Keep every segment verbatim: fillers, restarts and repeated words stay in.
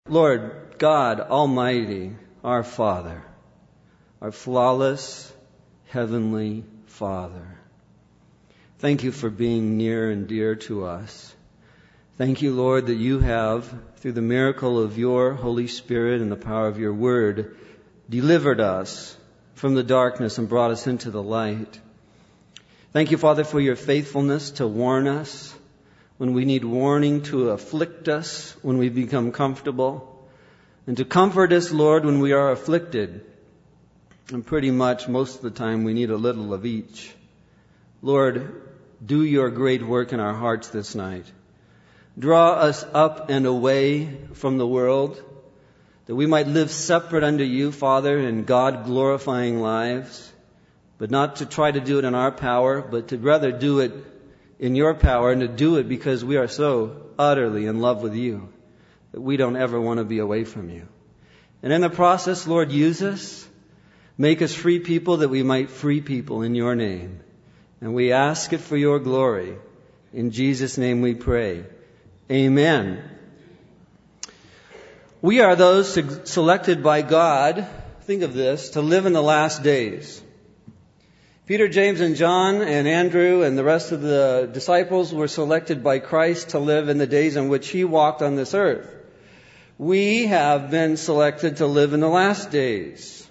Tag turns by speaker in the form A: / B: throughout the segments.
A: Lord God Almighty, our Father, our flawless Heavenly Father, thank you for being near and dear to us. Thank you, Lord, that you have, through the miracle of your Holy Spirit and the power of your Word, delivered us from the darkness and brought us into the light. Thank you, Father, for your faithfulness to warn us when we need warning, to afflict us when we become comfortable, and to comfort us, Lord, when we are afflicted. And pretty much most of the time we need a little of each. Lord, do your great work in our hearts this night. Draw us up and away from the world, that we might live separate unto you, Father, in God-glorifying lives, but not to try to do it in our power, but to rather do it in your power, and to do it because we are so utterly in love with you that we don't ever want to be away from you. And in the process, Lord, use us. Make us free people that we might free people in your name. And we ask it for your glory. In Jesus' name we pray. Amen. We are those selected by God, think of this, to live in the last days. Peter, James, and John, and Andrew, and the rest of the disciples were selected by Christ to live in the days in which he walked on this earth. We have been selected to live in the last days.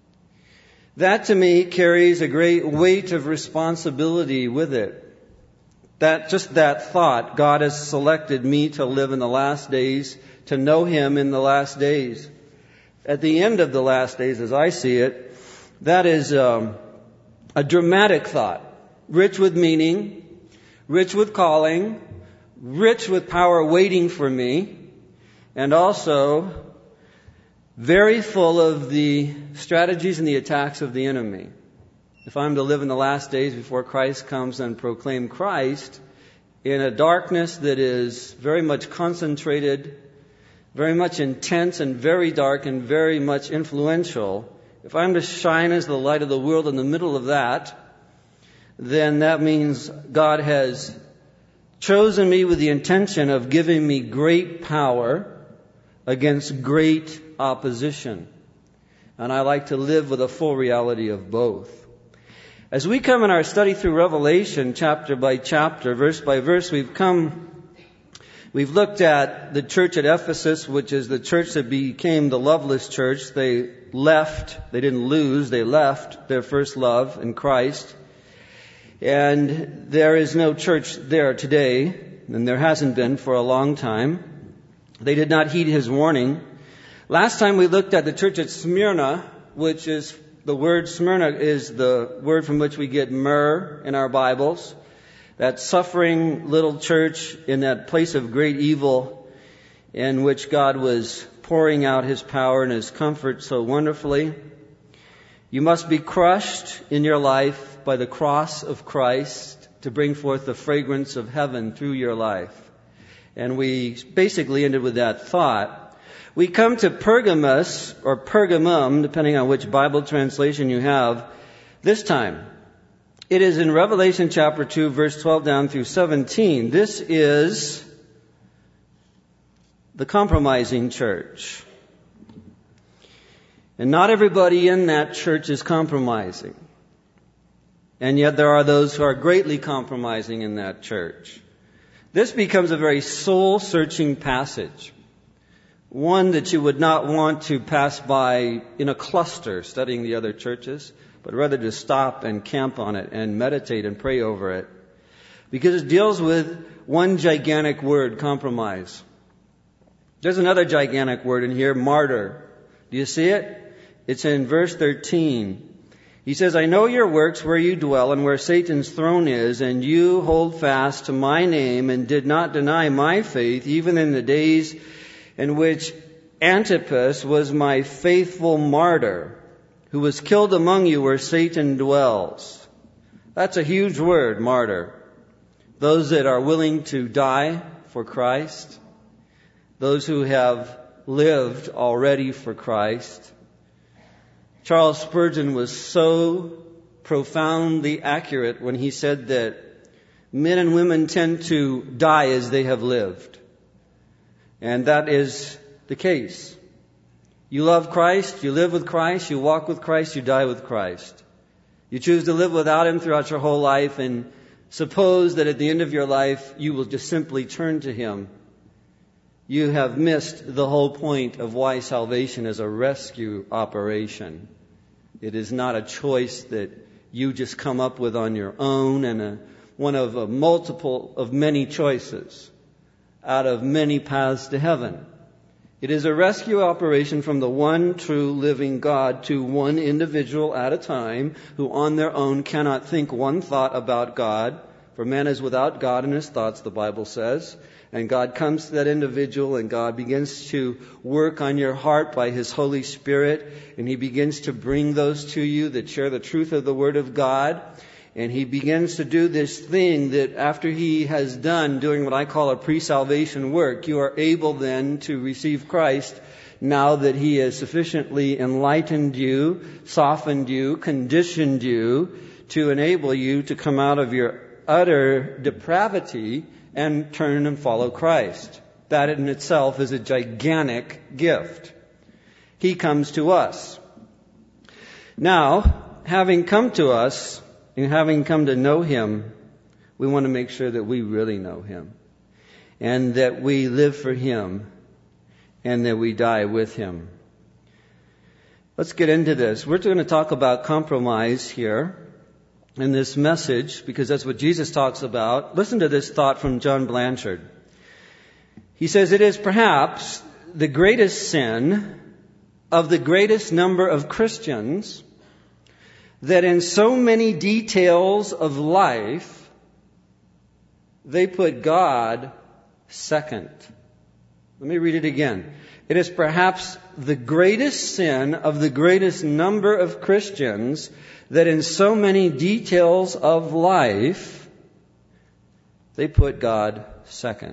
A: That, to me, carries a great weight of responsibility with it. That, just that thought, God has selected me to live in the last days, to know him in the last days. At the end of the last days, as I see it, that is um, a dramatic thought, rich with meaning, rich with calling, rich with power waiting for me, and also very full of the strategies and the attacks of the enemy. If I'm to live in the last days before Christ comes and proclaim Christ in a darkness that is very much concentrated, very much intense and very dark and very much influential, if I'm to shine as the light of the world in the middle of that, then that means God has chosen me with the intention of giving me great power against great opposition. And I like to live with a full reality of both. As we come in our study through Revelation, chapter by chapter, verse by verse, we've come, we've looked at the church at Ephesus, which is the church that became the loveless church. They left, they didn't lose, they left their first love in Christ. And there is no church there today, and there hasn't been for a long time. They did not heed his warning. Last time we looked at the church at Smyrna, which is, the word Smyrna is the word from which we get myrrh in our Bibles. That suffering little church in that place of great evil in which God was pouring out his power and his comfort so wonderfully. You must be crushed in your life by the cross of Christ to bring forth the fragrance of heaven through your life. And we basically ended with that thought. We come to Pergamos, or Pergamum, depending on which Bible translation you have, this time. It is in Revelation chapter two, verse twelve down through seventeen. This is the compromising church. And not everybody in that church is compromising. And yet there are those who are greatly compromising in that church. This becomes a very soul-searching passage. One that you would not want to pass by in a cluster studying the other churches, but rather to stop and camp on it and meditate and pray over it. Because it deals with one gigantic word, compromise. There's another gigantic word in here, martyr. Do you see it? It's in verse thirteen. He says, I know your works, where you dwell and where Satan's throne is, and you hold fast to my name and did not deny my faith, even in the days in which Antipas was my faithful martyr, who was killed among you where Satan dwells. That's a huge word, martyr. Those that are willing to die for Christ. Those who have lived already for Christ. Charles Spurgeon was so profoundly accurate when he said that men and women tend to die as they have lived. And that is the case. You love Christ, you live with Christ, you walk with Christ, you die with Christ. You choose to live without Him throughout your whole life and suppose that at the end of your life you will just simply turn to Him. You have missed the whole point of why salvation is a rescue operation. It is not a choice that you just come up with on your own and a, one of a multiple of many choices out of many paths to heaven. It is a rescue operation from the one true living God to one individual at a time who on their own cannot think one thought about God. For man is without God in his thoughts, the Bible says. And God comes to that individual and God begins to work on your heart by His Holy Spirit. And He begins to bring those to you that share the truth of the Word of God. And He begins to do this thing that after He has done doing what I call a pre-salvation work, you are able then to receive Christ now that He has sufficiently enlightened you, softened you, conditioned you to enable you to come out of your utter depravity and turn and follow Christ. That in itself is a gigantic gift. He comes to us. Now, having come to us, and having come to know Him, we want to make sure that we really know Him. And that we live for Him. And that we die with Him. Let's get into this. We're going to talk about compromise here in this message, because that's what Jesus talks about. Listen to this thought from John Blanchard. He says, it is perhaps the greatest sin of the greatest number of Christians that in so many details of life, they put God second. Let me read it again. It is perhaps the greatest sin of the greatest number of Christians that in so many details of life, they put God second.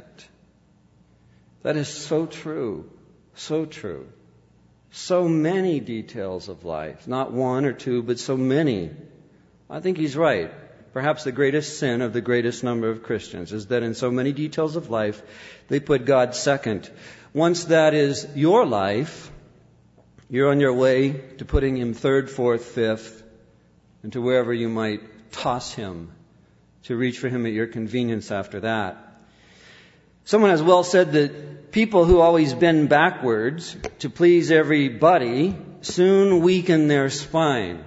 A: That is so true. So true. So many details of life. Not one or two, but so many. I think he's right. Perhaps the greatest sin of the greatest number of Christians is that in so many details of life, they put God second. Once that is your life, you're on your way to putting Him third, fourth, fifth, and to wherever you might toss Him to reach for Him at your convenience after that. Someone has well said that people who always bend backwards to please everybody soon weaken their spine.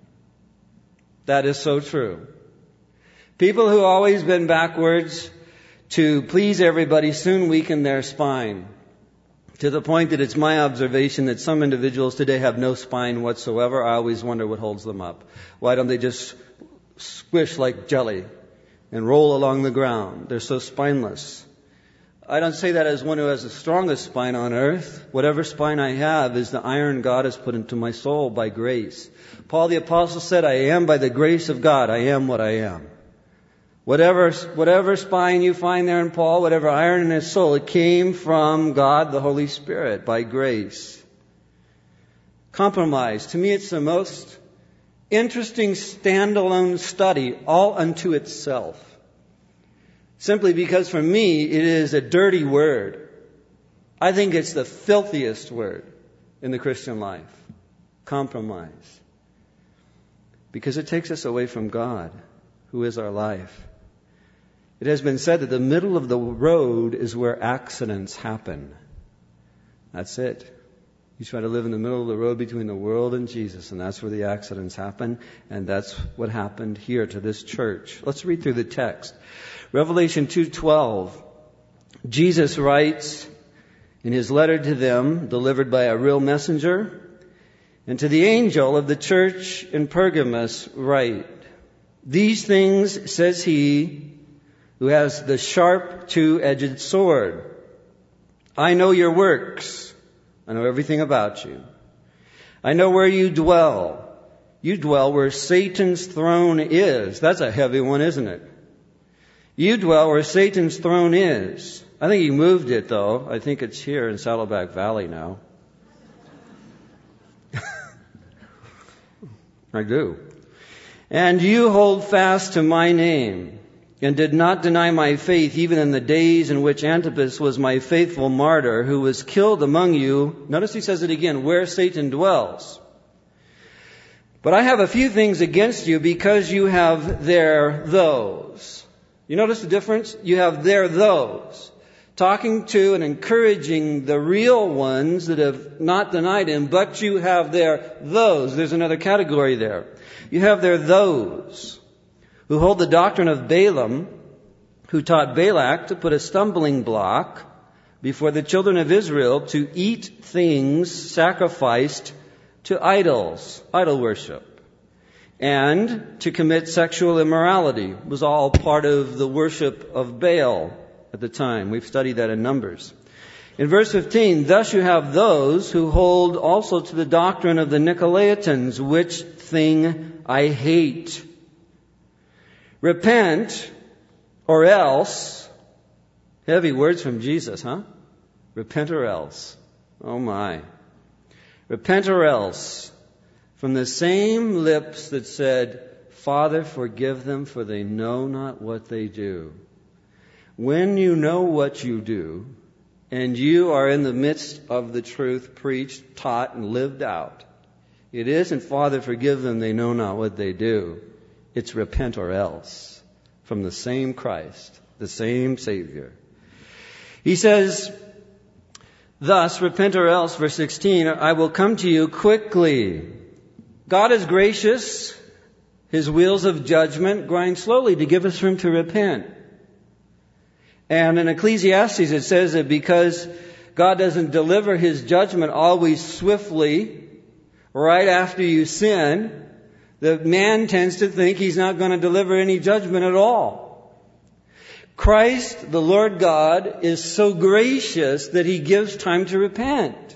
A: That is so true. People who always bend backwards to please everybody soon weaken their spine. To the point that it's my observation that some individuals today have no spine whatsoever. I always wonder what holds them up. Why don't they just squish like jelly and roll along the ground? They're so spineless. I don't say that as one who has the strongest spine on earth. Whatever spine I have is the iron God has put into my soul by grace. Paul the Apostle said, I am by the grace of God. I am what I am. Whatever, whatever spine you find there in Paul, whatever iron in his soul, it came from God, the Holy Spirit, by grace. Compromise. To me, it's the most interesting standalone study all unto itself. Simply because for me, it is a dirty word. I think it's the filthiest word in the Christian life. Compromise. Because it takes us away from God, who is our life. It has been said that the middle of the road is where accidents happen. That's it. You try to live in the middle of the road between the world and Jesus, and that's where the accidents happen, and that's what happened here to this church. Let's read through the text. Revelation two twelve. Jesus writes in His letter to them, delivered by a real messenger, and to the angel of the church in Pergamos write, these things says He who has the sharp two-edged sword. I know your works. I know everything about you. I know where you dwell. You dwell where Satan's throne is. That's a heavy one, isn't it? You dwell where Satan's throne is. I think he moved it, though. I think it's here in Saddleback Valley now. I do. And you hold fast to my name and did not deny my faith even in the days in which Antipas was my faithful martyr, who was killed among you. Notice he says it again, where Satan dwells. But I have a few things against you because you have there those. You notice the difference? You have there those. Talking to and encouraging the real ones that have not denied him, but you have there those. There's another category there. You have there those who hold the doctrine of Balaam, who taught Balak to put a stumbling block before the children of Israel to eat things sacrificed to idols, idol worship, and to commit sexual immorality. It was all part of the worship of Baal at the time. We've studied that in Numbers. In verse fifteen, thus you have those who hold also to the doctrine of the Nicolaitans, which thing I hate. Repent, or else. Heavy words from Jesus, huh? Repent or else. Oh my. Repent or else. From the same lips that said, Father, forgive them, for they know not what they do. When you know what you do, and you are in the midst of the truth preached, taught, and lived out, it isn't, Father, forgive them, they know not what they do. It's repent or else, from the same Christ, the same Savior. He says, thus, repent or else, verse sixteen, I will come to you quickly. God is gracious. His wheels of judgment grind slowly to give us room to repent. And in Ecclesiastes it says that because God doesn't deliver His judgment always swiftly, right after you sin, the man tends to think he's not going to deliver any judgment at all. Christ, the Lord God, is so gracious that He gives time to repent.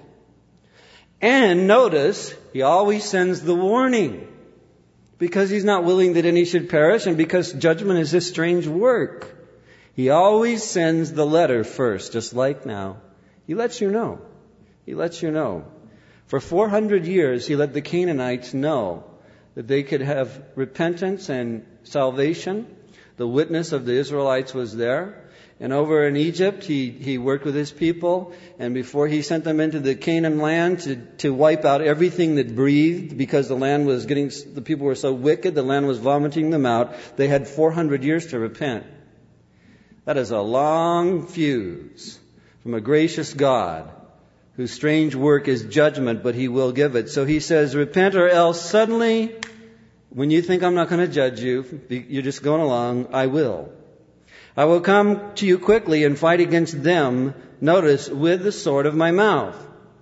A: And notice, He always sends the warning. Because He's not willing that any should perish, and because judgment is His strange work. He always sends the letter first, just like now. He lets you know. He lets you know. For four hundred years, He let the Canaanites know that they could have repentance and salvation. The witness of the Israelites was there. And over in Egypt, he, he worked with his people. And before he sent them into the Canaan land to, to wipe out everything that breathed, because the land was getting, the people were so wicked, the land was vomiting them out, they had four hundred years to repent. That is a long fuse from a gracious God, whose strange work is judgment, but He will give it. So He says, repent or else suddenly, when you think I'm not going to judge you, you're just going along, I will. I will come to you quickly and fight against them, notice, with the sword of my mouth.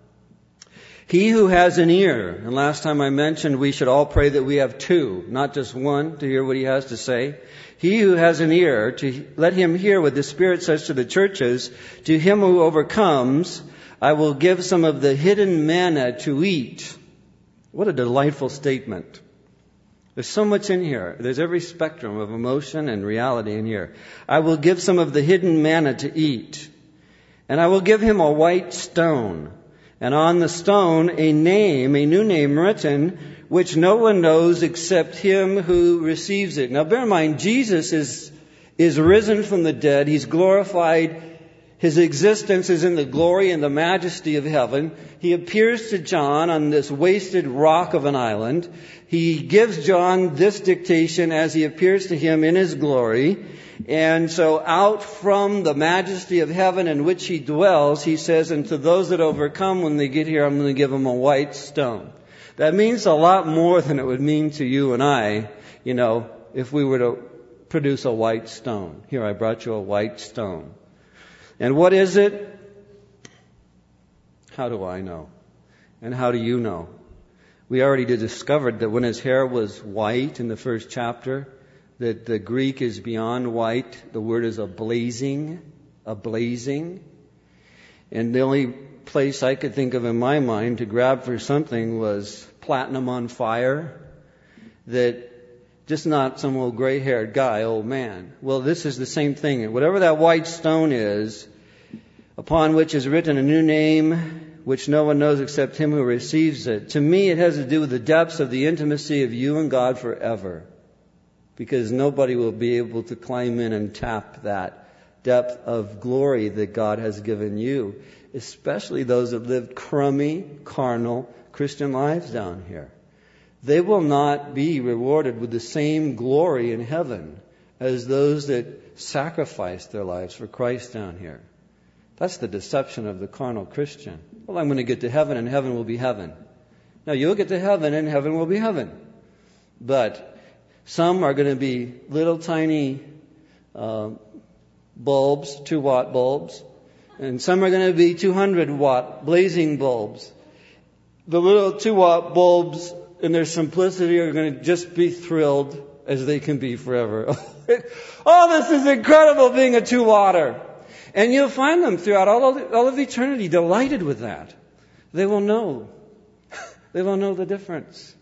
A: He who has an ear, and last time I mentioned we should all pray that we have two, not just one, to hear what He has to say. He who has an ear, to let him hear what the Spirit says to the churches. To him who overcomes, I will give some of the hidden manna to eat. What a delightful statement. There's so much in here. There's every spectrum of emotion and reality in here. I will give some of the hidden manna to eat. And I will give him a white stone. And on the stone a name, a new name written, which no one knows except him who receives it. Now bear in mind, Jesus is, is risen from the dead. He's glorified. His existence is in the glory and the majesty of heaven. He appears to John on this wasted rock of an island. He gives John this dictation as he appears to him in his glory. And so out from the majesty of heaven in which he dwells, he says, and to those that overcome when they get here, I'm going to give them a white stone. That means a lot more than it would mean to you and I, you know, if we were to produce a white stone. Here, I brought you a white stone. And what is it? How do I know? And how do you know? We already discovered that when his hair was white in the first chapter, that the Greek is beyond white. The word is a blazing, a blazing. And the only place I could think of in my mind to grab for something was platinum on fire. That just not some old gray-haired guy, old man. Well, this is the same thing. Whatever that white stone is, upon which is written a new name, which no one knows except him who receives it. To me, it has to do with the depths of the intimacy of you and God forever. because nobody will be able to climb in and tap that depth of glory that God has given you, especially those that lived crummy, carnal Christian lives down here. They will not be rewarded with the same glory in heaven as those that sacrificed their lives for Christ down here. That's the deception of the carnal Christian. Well, I'm going to get to heaven and heaven will be heaven. Now, you'll get to heaven and heaven will be heaven. But some are going to be little tiny uh, bulbs, two watt bulbs, and some are going to be two hundred watt blazing bulbs. The little two watt bulbs in their simplicity are going to just be thrilled as they can be forever. Oh, this is incredible being a two watter. And you'll find them throughout all of, all of eternity delighted with that. They will know. They will know the difference.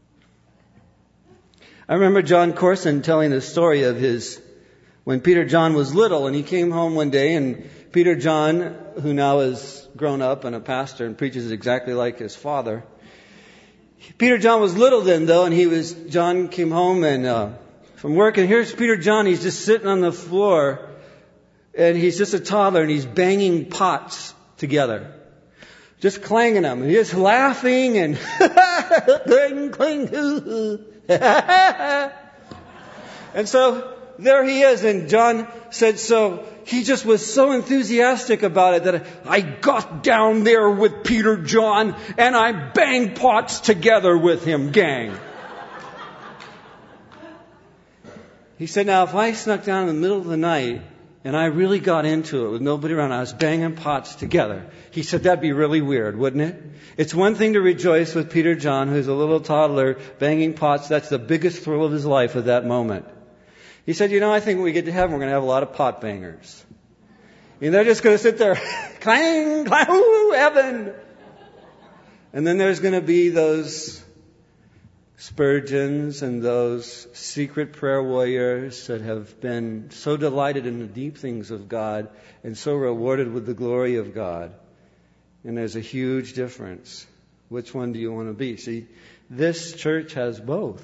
A: I remember John Corson telling the story of his, when Peter John was little, and he came home one day, and Peter John, who now is grown up and a pastor and preaches exactly like his father. Peter John was little then, though, and he was, John came home and uh, from work, and here's Peter John, he's just sitting on the floor, and he's just a toddler, and he's banging pots together. Just clanging them. And he's laughing and clang, clang. And so there he is. And John said, so he just was so enthusiastic about it that I got down there with Peter John and I banged pots together with him, gang. He said, now if I snuck down in the middle of the night and I really got into it with nobody around, I was banging pots together. He said, that'd be really weird, wouldn't it? It's one thing to rejoice with Peter John, who's a little toddler, banging pots. That's the biggest thrill of his life at that moment. He said, you know, I think when we get to heaven, we're going to have a lot of pot bangers. And they're just going to sit there, clang, clang, ooh, heaven. And then there's going to be those Spurgeons and those secret prayer warriors that have been so delighted in the deep things of God and so rewarded with the glory of God. And there's a huge difference. Which one do you want to be? See, this church has both.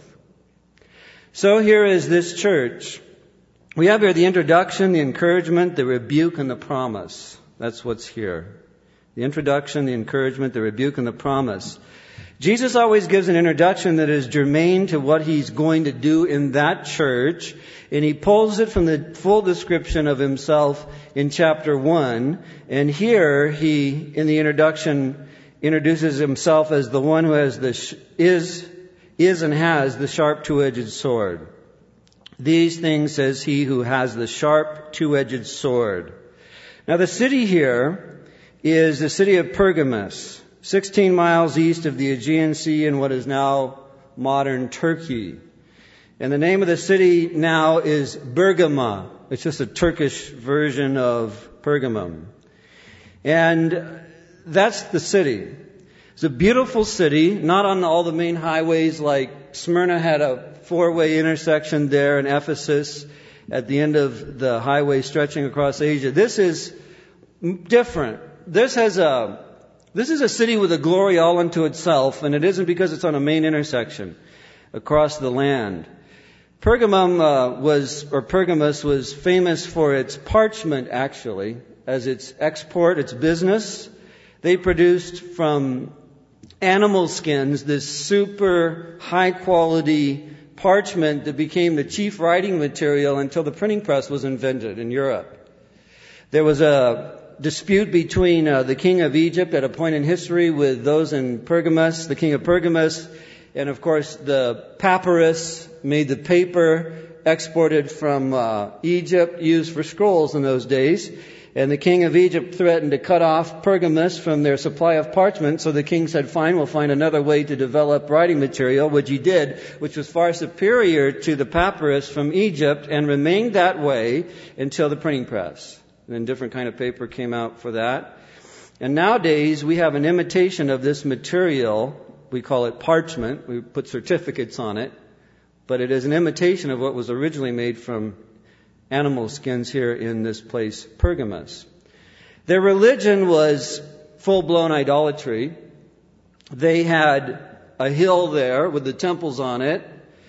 A: So here is this church. We have here the introduction, the encouragement, the rebuke, and the promise. That's what's here. The introduction, the encouragement, the rebuke, and the promise. Jesus always gives an introduction that is germane to what he's going to do in that church, and he pulls it from the full description of himself in chapter one. And here he, in the introduction, introduces himself as the one who has the sh- is is and has the sharp two-edged sword. These things says he who has the sharp two-edged sword. Now the city here is the city of Pergamos, sixteen miles east of the Aegean Sea in what is now modern Turkey. And the name of the city now is Bergama. It's just a Turkish version of Pergamum. And that's the city. It's a beautiful city, not on all the main highways like Smyrna had a four-way intersection there in Ephesus at the end of the highway stretching across Asia. This is different. This has a This is a city with a glory all unto itself, and it isn't because it's on a main intersection across the land. Pergamum uh, was, or Pergamos was famous for its parchment, actually, as its export, its business. They produced from animal skins this super high-quality parchment that became the chief writing material until the printing press was invented in Europe. There was a dispute between uh, the king of Egypt at a point in history with those in Pergamos, the king of Pergamos, and of course the papyrus made the paper exported from uh, Egypt used for scrolls in those days. And the king of Egypt threatened to cut off Pergamos from their supply of parchment. So the king said, fine, we'll find another way to develop writing material, which he did, which was far superior to the papyrus from Egypt and remained that way until the printing press. And then different kind of paper came out for that. And nowadays we have an imitation of this material. We call it parchment. We put certificates on it. But it is an imitation of what was originally made from animal skins here in this place, Pergamos. Their religion was full-blown idolatry. They had a hill there with the temples on it.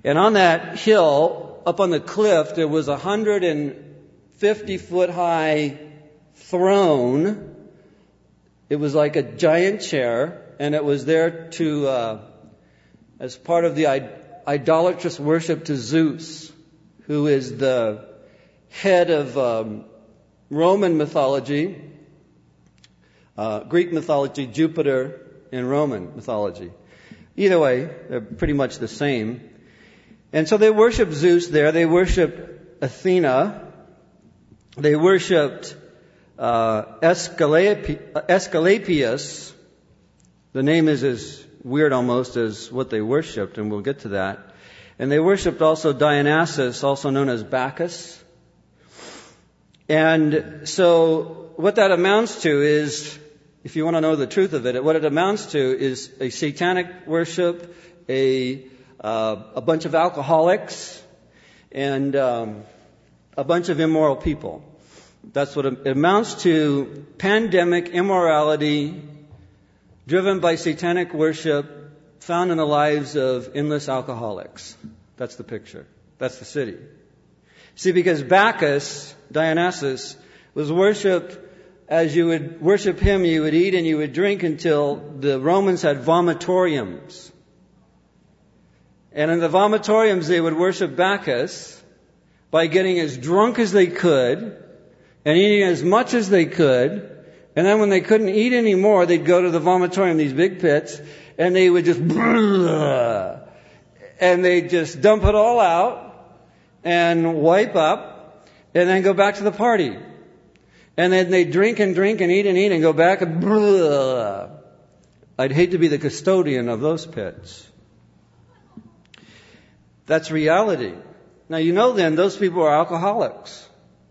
A: And on that hill, up on the cliff, there was a one hundred fifty foot high throne. It was like a giant chair, and it was there to, uh, as part of the idolatrous worship to Zeus, who is the head of um, Roman mythology, uh, Greek mythology, Jupiter, and Roman mythology. Either way, they're pretty much the same. And so they worshiped Zeus there. They worshiped Athena. They worshipped uh, Asclepi- Asclepius. The name is as weird almost as what they worshipped, and we'll get to that. And they worshipped also Dionysus, also known as Bacchus. And so what that amounts to is, if you want to know the truth of it, what it amounts to is a satanic worship, a uh, a bunch of alcoholics, and um, a bunch of immoral people. That's what it amounts to: pandemic immorality driven by satanic worship found in the lives of endless alcoholics. That's the picture. That's the city. See, because Bacchus, Dionysus, was worshipped as you would worship him, you would eat and you would drink until the Romans had vomitoriums. And in the vomitoriums, they would worship Bacchus by getting as drunk as they could and eating as much as they could. And then when they couldn't eat anymore, they'd go to the vomitorium, these big pits, and they would just, and they'd just dump it all out and wipe up and then go back to the party. And then they'd drink and drink and eat and eat and go back and I'd hate to be the custodian of those pits. That's reality. Now you know then, those people are alcoholics.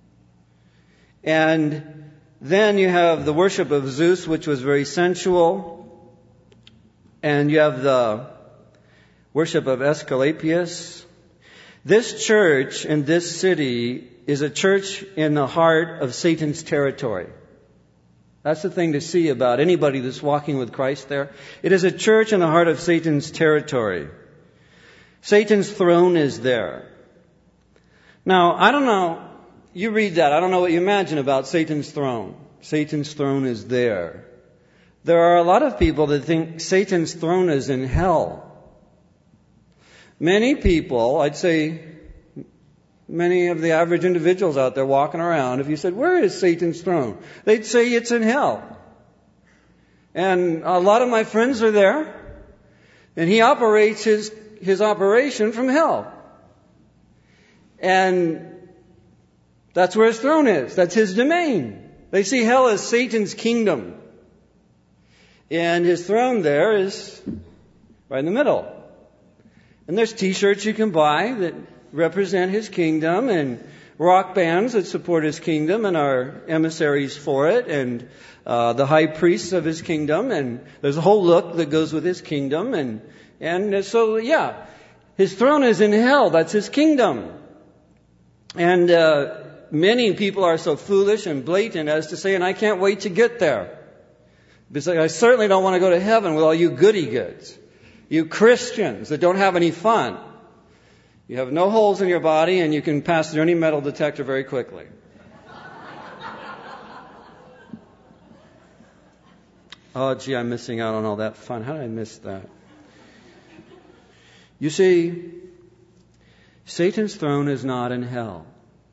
A: And then you have the worship of Zeus, which was very sensual. And you have the worship of Asclepius. This church in this city is a church in the heart of Satan's territory. That's the thing to see about anybody that's walking with Christ there. It is a church in the heart of Satan's territory. Satan's throne is there. Now, I don't know, you read that, I don't know what you imagine about Satan's throne. Satan's throne is there. There are a lot of people that think Satan's throne is in hell. Many people, I'd say many of the average individuals out there walking around, if you said, where is Satan's throne? They'd say it's in hell. And a lot of my friends are there, and he operates his, his operation from hell. And that's where his throne is. That's his domain. They see hell as Satan's kingdom. And his throne there is right in the middle. And there's t-shirts you can buy that represent his kingdom, and rock bands that support his kingdom and are emissaries for it, and uh, the high priests of his kingdom, and there's a whole look that goes with his kingdom. And, and so, yeah, his throne is in hell. That's his kingdom. And uh, many people are so foolish and blatant as to say, and I can't wait to get there. Because I certainly don't want to go to heaven with all you goody goods. You Christians that don't have any fun. You have no holes in your body and you can pass through any metal detector very quickly. Oh, gee, I'm missing out on all that fun. How did I miss that? You see, Satan's throne is not in hell.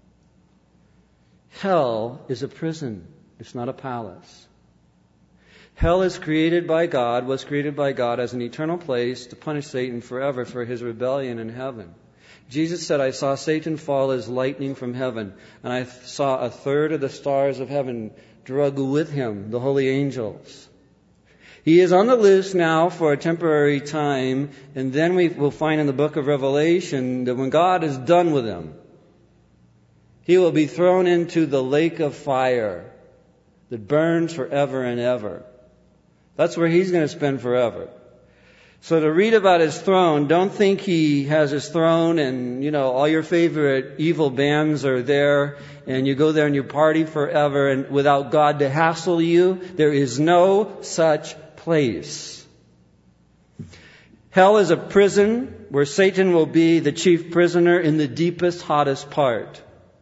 A: Hell is a prison. It's not a palace. Hell is created by God, was created by God as an eternal place to punish Satan forever for his rebellion in heaven. Jesus said, I saw Satan fall as lightning from heaven, and I saw a third of the stars of heaven drug with him, the holy angels. He is on the loose now for a temporary time, and then we will find in the book of Revelation that when God is done with him, he will be thrown into the lake of fire that burns forever and ever. That's where he's going to spend forever. So to read about his throne, don't think he has his throne and, you know, all your favorite evil bands are there and you go there and you party forever and without God to hassle you. There is no such place. Hell is a prison where Satan will be the chief prisoner in the deepest, hottest part.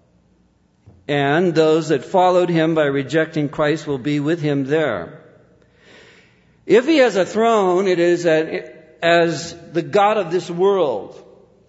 A: And those that followed him by rejecting Christ will be with him there. If he has a throne, it is as the God of this world.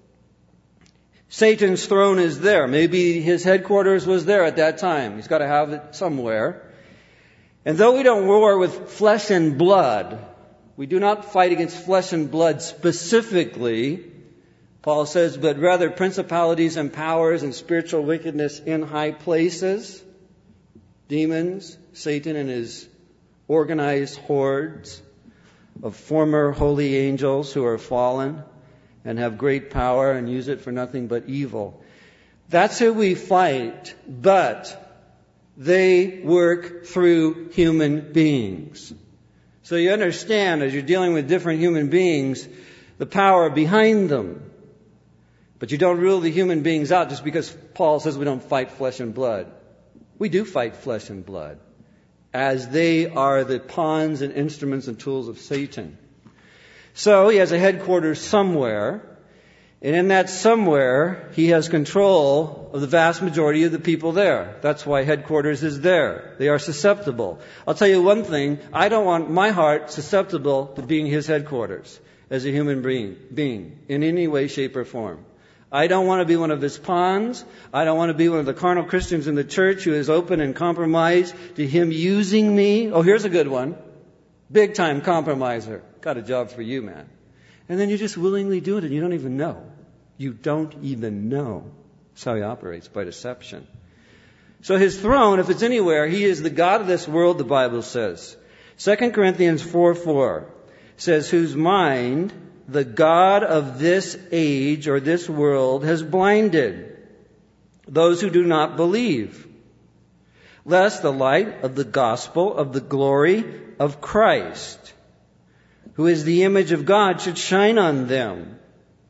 A: Satan's throne is there. Maybe his headquarters was there at that time. He's got to have it somewhere. And though we don't war with flesh and blood, we do not fight against flesh and blood specifically, Paul says, but rather principalities and powers and spiritual wickedness in high places, demons, Satan and his organized hordes of former holy angels who are fallen and have great power and use it for nothing but evil. That's who we fight, but they work through human beings. So you understand, as you're dealing with different human beings, the power behind them. But you don't rule the human beings out just because Paul says we don't fight flesh and blood. We do fight flesh and blood, as they are the pawns and instruments and tools of Satan. So he has a headquarters somewhere, and in that somewhere, he has control of the vast majority of the people there. That's why headquarters is there. They are susceptible. I'll tell you one thing, I don't want my heart susceptible to being his headquarters as a human being, being in any way, shape, or form. I don't want to be one of his pawns. I don't want to be one of the carnal Christians in the church who is open and compromised to him using me. Oh, here's a good one. Big time compromiser. Got a job for you, man. And then you just willingly do it and you don't even know. You don't even know. That's how he operates, by deception. So his throne, if it's anywhere, he is the God of this world, the Bible says. Second Corinthians four four says, whose mind the God of this age or this world has blinded those who do not believe, lest the light of the gospel of the glory of Christ, who is the image of God, should shine on them.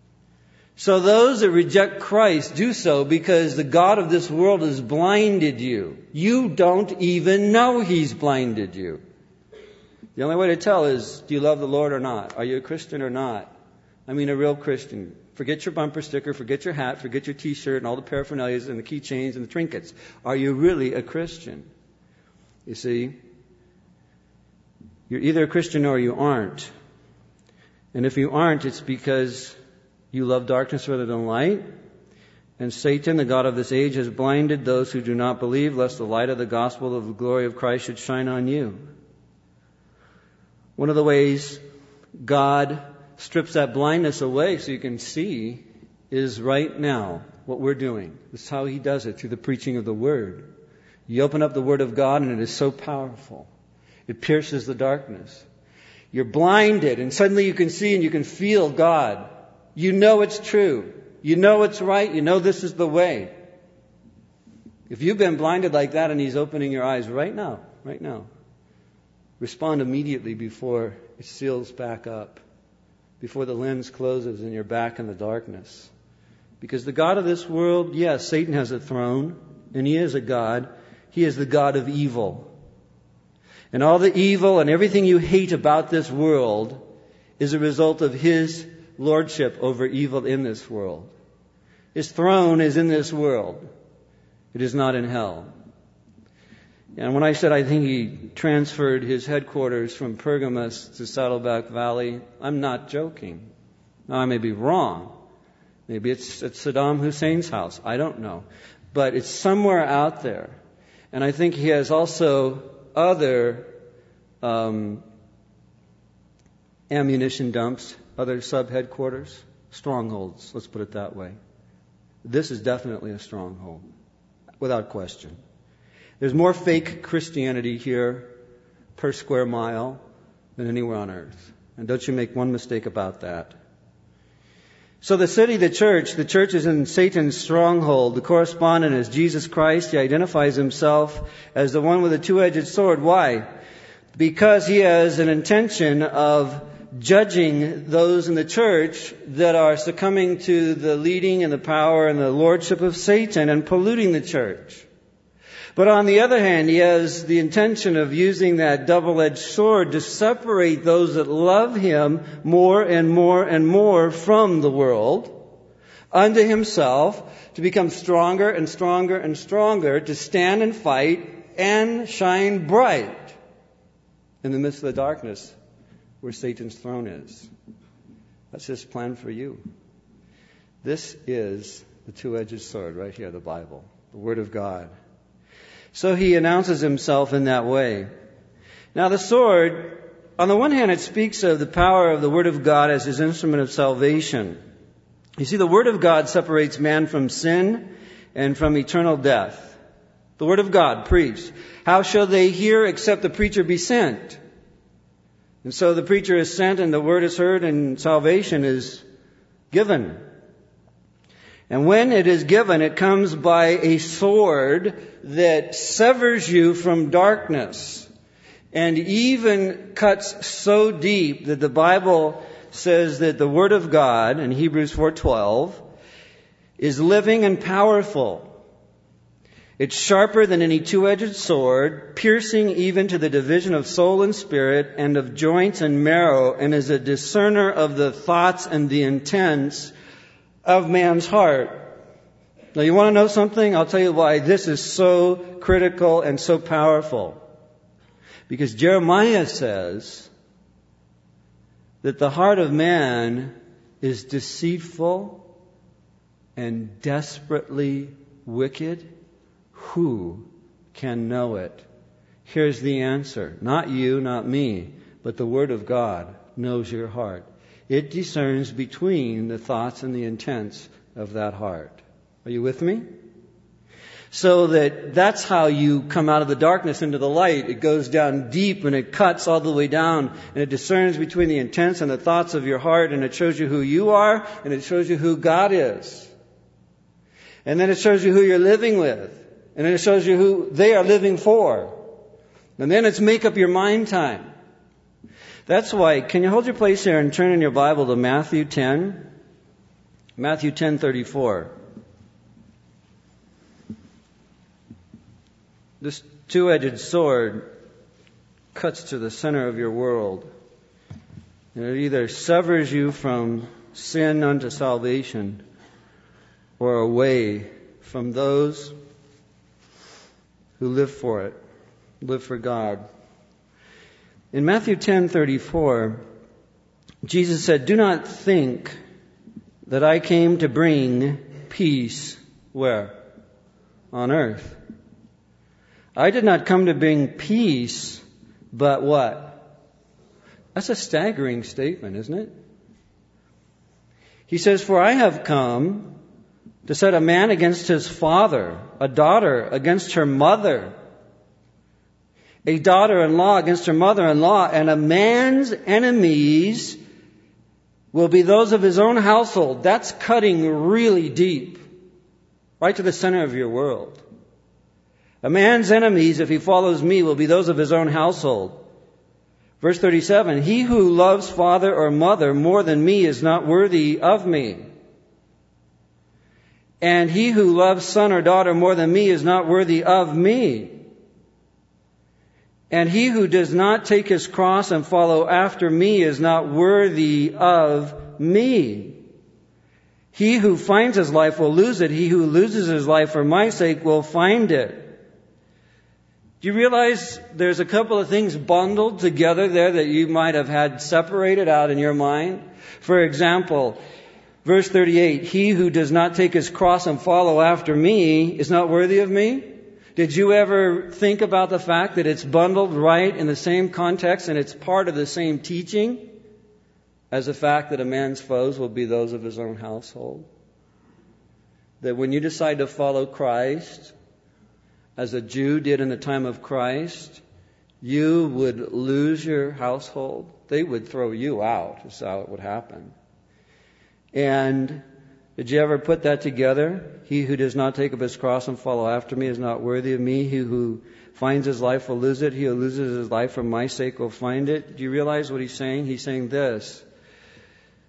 A: So those that reject Christ do so because the God of this world has blinded you. You don't even know he's blinded you. The only way to tell is, do you love the Lord or not? Are you a Christian or not? I mean a real Christian. Forget your bumper sticker, forget your hat, forget your t-shirt and all the paraphernalias and the keychains and the trinkets. Are you really a Christian? You see, you're either a Christian or you aren't. And if you aren't, it's because you love darkness rather than light. And Satan, the God of this age, has blinded those who do not believe, lest the light of the gospel of the glory of Christ should shine on you. One of the ways God strips that blindness away so you can see is right now what we're doing. This is how he does it, through the preaching of the Word. You open up the Word of God and it is so powerful. It pierces the darkness. You're blinded and suddenly you can see and you can feel God. You know it's true. You know it's right. You know this is the way. If you've been blinded like that and he's opening your eyes right now, right now, respond immediately before it seals back up, before the lens closes and you're back in the darkness. Because the God of this world, yes, Satan has a throne, and he is a God. He is the God of evil. And all the evil and everything you hate about this world is a result of his lordship over evil in this world. His throne is in this world. It is not in hell. And when I said I think he transferred his headquarters from Pergamos to Saddleback Valley, I'm not joking. Now, I may be wrong. Maybe it's at Saddam Hussein's house. I don't know. But it's somewhere out there. And I think he has also other um, ammunition dumps, other sub-headquarters, strongholds, let's put it that way. This is definitely a stronghold, without question. There's more fake Christianity here per square mile than anywhere on earth. And don't you make one mistake about that. So the city, the church, the church is in Satan's stronghold. The correspondent is Jesus Christ. He identifies himself as the one with a two-edged sword. Why? Because he has an intention of judging those in the church that are succumbing to the leading and the power and the lordship of Satan and polluting the church. But on the other hand, he has the intention of using that double-edged sword to separate those that love him more and more and more from the world unto himself, to become stronger and stronger and stronger, to stand and fight and shine bright in the midst of the darkness where Satan's throne is. That's his plan for you. This is the two-edged sword right here, the Bible, the Word of God. So he announces himself in that way. Now the sword, on the one hand, it speaks of the power of the Word of God as his instrument of salvation. You see, the Word of God separates man from sin and from eternal death. The Word of God preached. How shall they hear except the preacher be sent? And so the preacher is sent and the Word is heard and salvation is given. And when it is given, it comes by a sword that severs you from darkness and even cuts so deep that the Bible says that the Word of God in Hebrews four twelve is living and powerful. It's sharper than any two-edged sword, piercing even to the division of soul and spirit and of joints and marrow, and is a discerner of the thoughts and the intents of man's heart. Now, you want to know something? I'll tell you why this is so critical and so powerful. Because Jeremiah says that the heart of man is deceitful and desperately wicked. Who can know it? Here's the answer. Not you, not me, but the Word of God knows your heart. It discerns between the thoughts and the intents of that heart. Are you with me? So that that's how you come out of the darkness into the light. It goes down deep and it cuts all the way down, and it discerns between the intents and the thoughts of your heart, and it shows you who you are, and it shows you who God is. And then it shows you who you're living with, and then it shows you who they are living for. And then it's make up your mind time. That's why, can you hold your place here and turn in your Bible to Matthew ten? Matthew ten thirty-four. This two-edged sword cuts to the center of your world. And it either severs you from sin unto salvation or away from those who live for it, live for God. In Matthew ten thirty-four, Jesus said, "Do not think that I came to bring peace," where? On earth. I did not come to bring peace, but what? That's a staggering statement, isn't it? He says, "For I have come to set a man against his father, a daughter against her mother, a daughter-in-law against her mother-in-law, and a man's enemies will be those of his own household." That's cutting really deep, right to the center of your world. A man's enemies, if he follows me, will be those of his own household. Verse thirty-seven, "He who loves father or mother more than me is not worthy of me. And he who loves son or daughter more than me is not worthy of me. And he who does not take his cross and follow after me is not worthy of me. He who finds his life will lose it. He who loses his life for my sake will find it." Do you realize there's a couple of things bundled together there that you might have had separated out in your mind? For example, verse thirty-eight, "He who does not take his cross and follow after me is not worthy of me." Did you ever think about the fact that it's bundled right in the same context and it's part of the same teaching as the fact that a man's foes will be those of his own household? That when you decide to follow Christ, as a Jew did in the time of Christ, you would lose your household. They would throw you out, is how it would happen. And did you ever put that together? "He who does not take up his cross and follow after me is not worthy of me. He who finds his life will lose it. He who loses his life for my sake will find it." Do you realize what he's saying? He's saying this,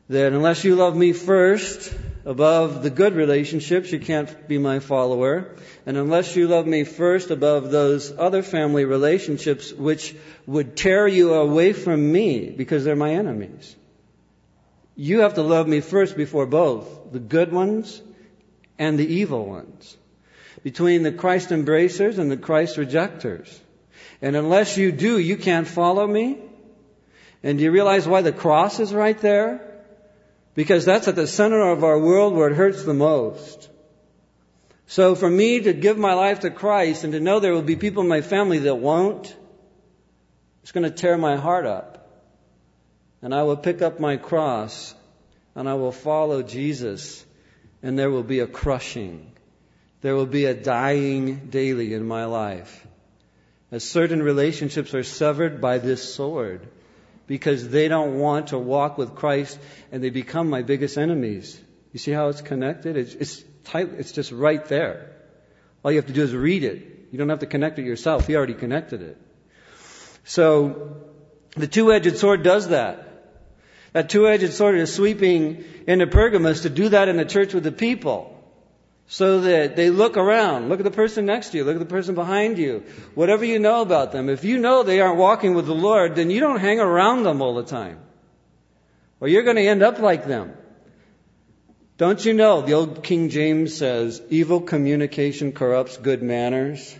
A: that unless you love me first above the good relationships, you can't be my follower. And unless you love me first above those other family relationships which would tear you away from me because they're my enemies, you have to love me first before both, the good ones and the evil ones, between the Christ embracers and the Christ rejectors. And unless you do, you can't follow me. And do you realize why the cross is right there? Because that's at the center of our world where it hurts the most. So for me to give my life to Christ and to know there will be people in my family that won't, it's going to tear my heart up. And I will pick up my cross and I will follow Jesus, and there will be a crushing. There will be a dying daily in my life, as certain relationships are severed by this sword because they don't want to walk with Christ and they become my biggest enemies. You see how it's connected? It's, it's, tight, it's just right there. All you have to do is read it. You don't have to connect it yourself. He already connected it. So the two-edged sword does that. That two-edged sword is sweeping into Pergamos to do that in the church with the people. So that they look around. Look at the person next to you. Look at the person behind you. Whatever you know about them. If you know they aren't walking with the Lord, then you don't hang around them all the time. Or you're going to end up like them. Don't you know, the old King James says, evil communication corrupts good manners.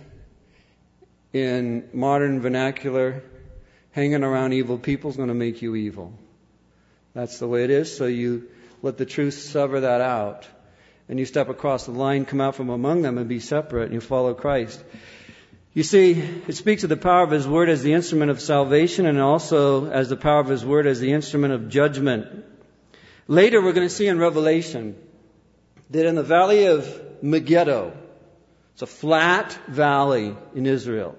A: In modern vernacular, hanging around evil people is going to make you evil. That's the way it is. So you let the truth sever that out. And you step across the line, come out from among them and be separate, and you follow Christ. You see, it speaks of the power of His Word as the instrument of salvation and also as the power of His Word as the instrument of judgment. Later we're going to see in Revelation that in the valley of Megiddo, it's a flat valley in Israel,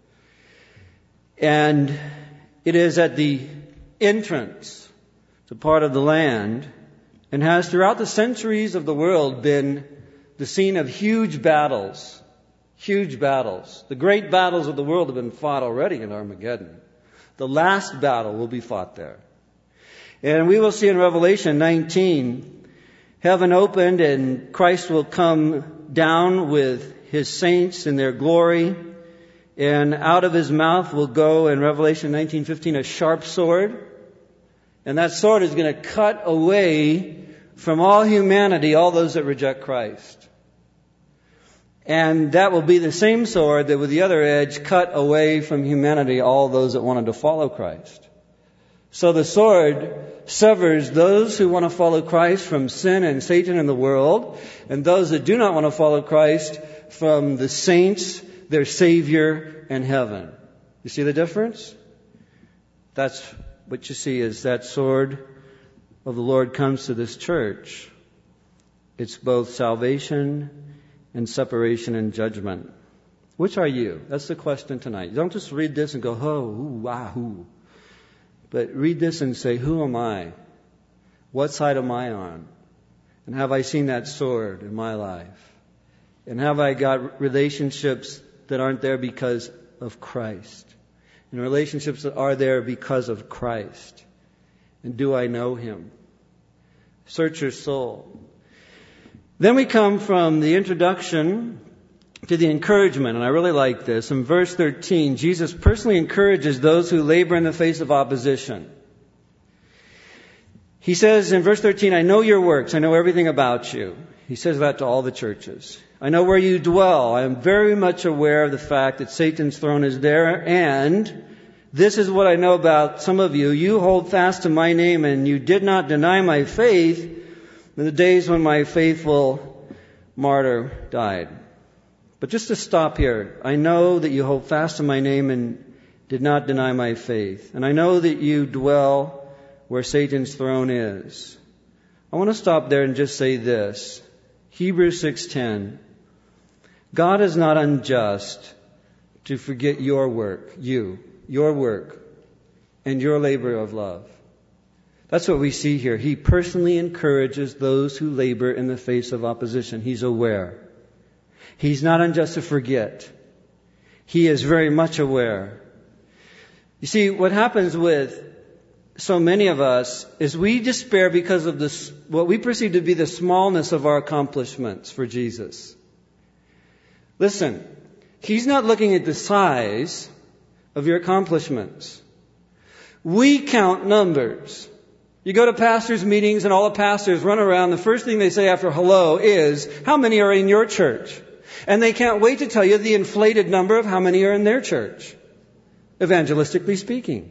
A: and it is at the entrance to part of the land, and has throughout the centuries of the world been the scene of huge battles. Huge battles. The great battles of the world have been fought already in Armageddon. The last battle will be fought there. And we will see in Revelation nineteen, heaven opened and Christ will come down with His saints in their glory. And out of His mouth will go, in Revelation nineteen fifteen, a sharp sword. And that sword is going to cut away from all humanity, all those that reject Christ. And that will be the same sword that with the other edge cut away from humanity all those that wanted to follow Christ. So the sword severs those who want to follow Christ from sin and Satan in the world, and those that do not want to follow Christ from the saints, their Savior, and heaven. You see the difference? That's what you see is that sword of the Lord comes to this church. It's both salvation and separation and judgment. Which are you? That's the question tonight. Don't just read this and go, oh, ooh, wahoo. But read this and say, who am I? What side am I on? And have I seen that sword in my life? And have I got relationships that aren't there because of Christ? And relationships that are there because of Christ? And do I know Him? Search your soul. Then we come from the introduction to the encouragement, and I really like this. In verse thirteen, Jesus personally encourages those who labor in the face of opposition. He says in verse thirteen, I know your works, I know everything about you. He says that to all the churches. I know where you dwell. I am very much aware of the fact that Satan's throne is there, and this is what I know about some of you. You hold fast to my name, and you did not deny my faith in the days when my faithful martyr died. But just to stop here, I know that you hold fast to my name and did not deny my faith. And I know that you dwell where Satan's throne is. I want to stop there and just say this. Hebrews six ten. God is not unjust to forget your work, you, your work, and your labor of love. That's what we see here. He personally encourages those who labor in the face of opposition. He's aware. He's not unjust to forget. He is very much aware. You see, what happens with so many of us is we despair because of this, what we perceive to be the smallness of our accomplishments for Jesus. Listen, He's not looking at the size of your accomplishments. We count numbers. You go to pastors' meetings and all the pastors run around. The first thing they say after hello is, how many are in your church? And they can't wait to tell you the inflated number of how many are in their church, evangelistically speaking.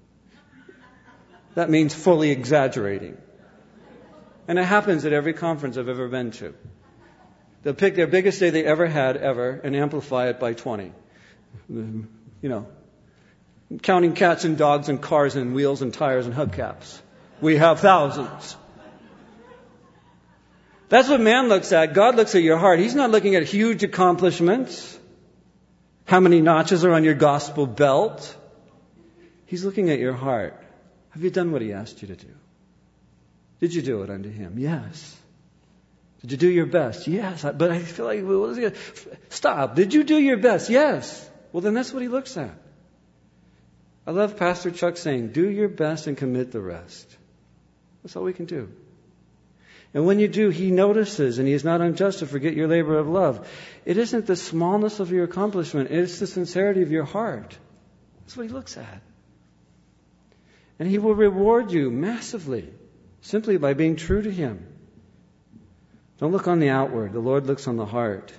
A: That means fully exaggerating. And it happens at every conference I've ever been to. They'll pick their biggest day they ever had, ever, and amplify it by twenty. You know, counting cats and dogs and cars and wheels and tires and hubcaps. We have thousands. That's what man looks at. God looks at your heart. He's not looking at huge accomplishments. How many notches are on your gospel belt? He's looking at your heart. Have you done what He asked you to do? Did you do it unto Him? Yes. Did you do your best? Yes. But I feel like, well, stop. Did you do your best? Yes. Well, then that's what He looks at. I love Pastor Chuck saying, do your best and commit the rest. That's all we can do. And when you do, He notices, and He is not unjust to forget your labor of love. It isn't the smallness of your accomplishment. It's the sincerity of your heart. That's what He looks at. And He will reward you massively, simply by being true to Him. Don't look on the outward. The Lord looks on the heart.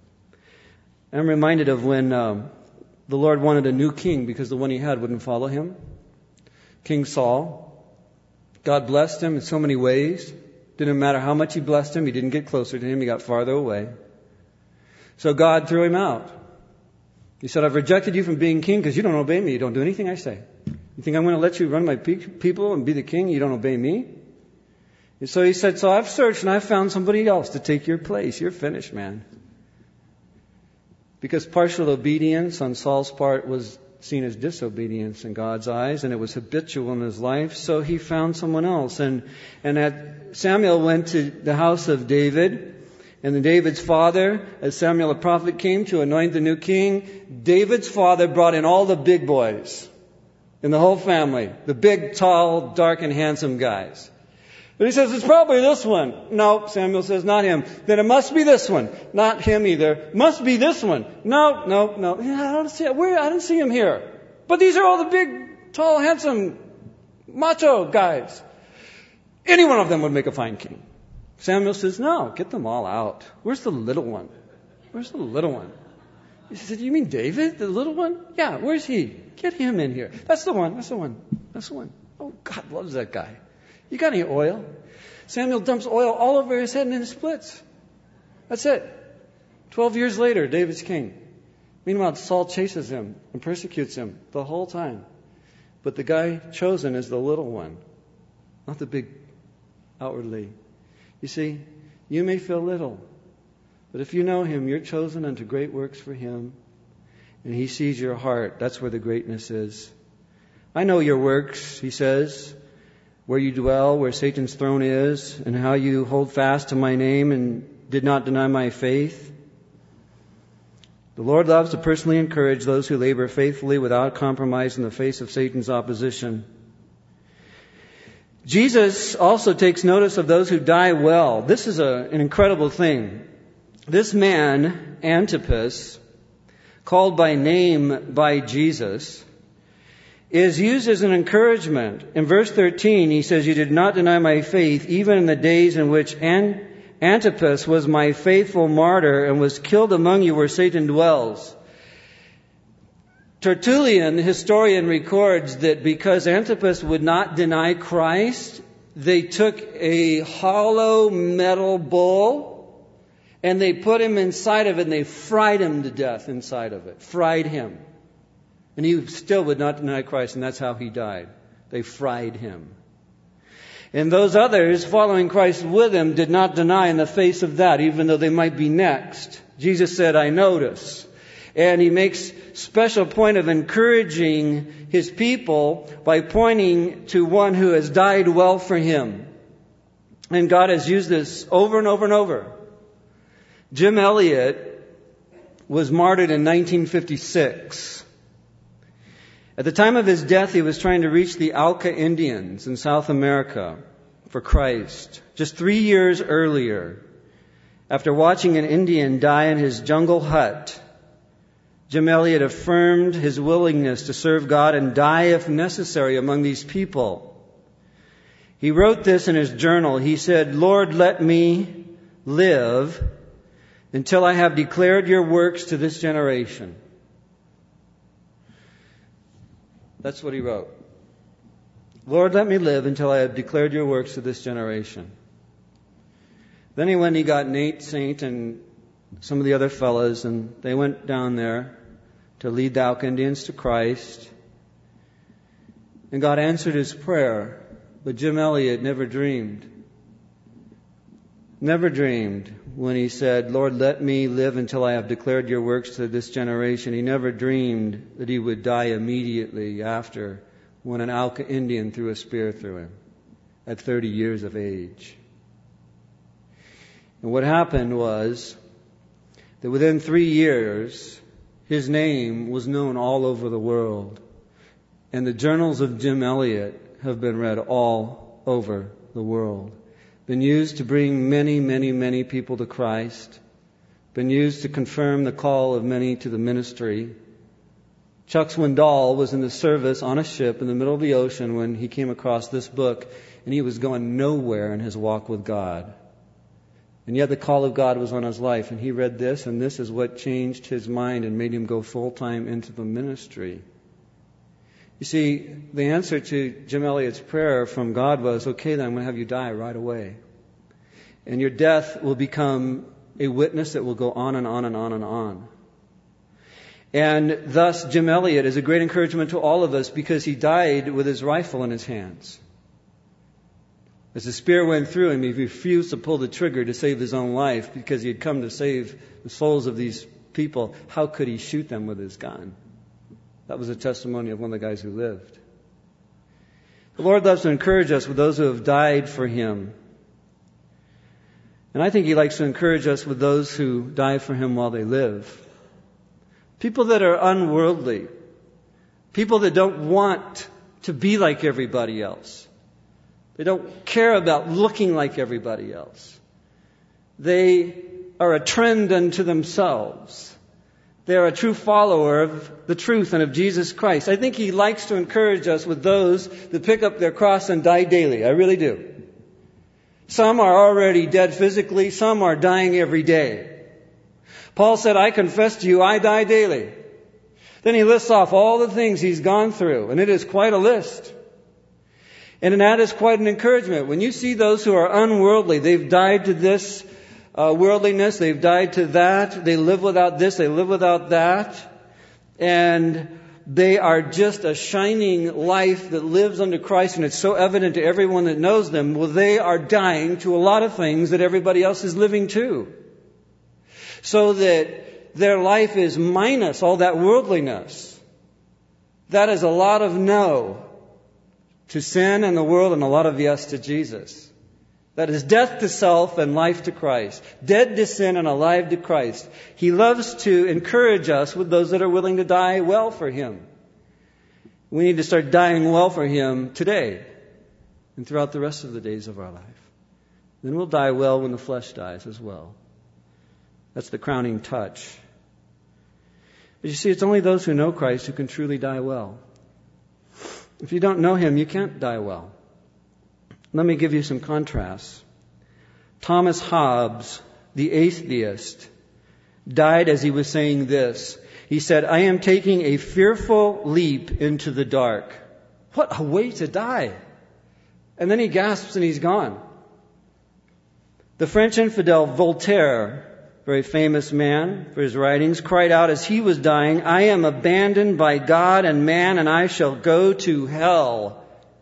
A: I'm reminded of when um, the Lord wanted a new king because the one He had wouldn't follow Him. King Saul. God blessed him in so many ways. Didn't matter how much He blessed him. He didn't get closer to Him. He got farther away. So God threw him out. He said, I've rejected you from being king because you don't obey me. You don't do anything I say. You think I'm going to let you run my pe- people and be the king? You don't obey me? And so He said, so I've searched and I've found somebody else to take your place. You're finished, man. Because partial obedience on Saul's part was seen as disobedience in God's eyes, and it was habitual in his life, so he found someone else. And and at Samuel went to the house of David, and then David's father, as Samuel the prophet came to anoint the new king, David's father brought in all the big boys in the whole family, the big, tall, dark, and handsome guys. But he says, it's probably this one. No, Samuel says, not him. Then it must be this one. Not him either. Must be this one. No, no, no. Yeah, I don't see it. Where? I didn't see him here. But these are all the big, tall, handsome, macho guys. Any one of them would make a fine king. Samuel says, no, get them all out. Where's the little one? Where's the little one? He said, you mean David, the little one? Yeah, where's he? Get him in here. That's the one. That's the one. That's the one. Oh, God loves that guy. You got any oil? Samuel dumps oil all over his head and then it splits. That's it. Twelve years later, David's king. Meanwhile, Saul chases him and persecutes him the whole time. But the guy chosen is the little one, not the big outwardly. You see, you may feel little, but if you know Him, you're chosen unto great works for Him. And He sees your heart. That's where the greatness is. I know your works, He says, where you dwell, where Satan's throne is, and how you hold fast to my name and did not deny my faith. The Lord loves to personally encourage those who labor faithfully without compromise in the face of Satan's opposition. Jesus also takes notice of those who die well. This is a, an incredible thing. This man, Antipas, called by name by Jesus, is used as an encouragement. In verse thirteen, he says, you did not deny my faith, even in the days in which Antipas was my faithful martyr and was killed among you where Satan dwells. Tertullian, the historian, records that because Antipas would not deny Christ, they took a hollow metal bowl and they put him inside of it and they fried him to death inside of it. Fried him. And he still would not deny Christ, and that's how he died. They fried him. And those others following Christ with him did not deny in the face of that, even though they might be next. Jesus said, I notice. And He makes special point of encouraging His people by pointing to one who has died well for Him. And God has used this over and over and over. Jim Elliot was martyred in nineteen fifty-six. At the time of his death, he was trying to reach the Auca Indians in South America for Christ. Just three years earlier, after watching an Indian die in his jungle hut, Jim Elliot affirmed his willingness to serve God and die if necessary among these people. He wrote this in his journal. He said, "Lord, let me live until I have declared your works to this generation." That's what he wrote. "Lord, let me live until I have declared your works to this generation." Then he went and he got Nate Saint and some of the other fellas, and they went down there to lead the Auca Indians to Christ. And God answered his prayer. But Jim Elliot never dreamed, never dreamed when he said, "Lord, let me live until I have declared your works to this generation." He never dreamed that he would die immediately after when an Auca Indian threw a spear through him at thirty years of age. And what happened was that within three years, his name was known all over the world. And the journals of Jim Elliot have been read all over the world. Been used to bring many, many, many people to Christ. Been used to confirm the call of many to the ministry. Chuck Swindoll was in the service on a ship in the middle of the ocean when he came across this book, and he was going nowhere in his walk with God. And yet the call of God was on his life, and he read this, and this is what changed his mind and made him go full-time into the ministry. You see, the answer to Jim Elliot's prayer from God was, "Okay, then I'm going to have you die right away. And your death will become a witness that will go on and on and on and on." And thus, Jim Elliot is a great encouragement to all of us because he died with his rifle in his hands. As the spear went through him, he refused to pull the trigger to save his own life because he had come to save the souls of these people. How could he shoot them with his gun? That was a testimony of one of the guys who lived. The Lord loves to encourage us with those who have died for Him. And I think He likes to encourage us with those who die for Him while they live. People that are unworldly. People that don't want to be like everybody else. They don't care about looking like everybody else. They are a trend unto themselves. They are a true follower of the truth and of Jesus Christ. I think He likes to encourage us with those that pick up their cross and die daily. I really do. Some are already dead physically. Some are dying every day. Paul said, "I confess to you, I die daily." Then he lists off all the things he's gone through, and it is quite a list. And that is quite an encouragement. When you see those who are unworldly, they've died to this Uh, worldliness, they've died to that, they live without this, they live without that, and they are just a shining life that lives under Christ, and it's so evident to everyone that knows them. Well, they are dying to a lot of things that everybody else is living to. So that their life is minus all that worldliness. That is a lot of no to sin and the world and a lot of yes to Jesus. That is death to self and life to Christ. Dead to sin and alive to Christ. He loves to encourage us with those that are willing to die well for Him. We need to start dying well for Him today and throughout the rest of the days of our life. Then we'll die well when the flesh dies as well. That's the crowning touch. But you see, it's only those who know Christ who can truly die well. If you don't know Him, you can't die well. Let me give you some contrasts. Thomas Hobbes, the atheist, died as he was saying this. He said, "I am taking a fearful leap into the dark." What a way to die. And then he gasps and he's gone. The French infidel Voltaire, very famous man for his writings, cried out as he was dying, "I am abandoned by God and man, and I shall go to hell."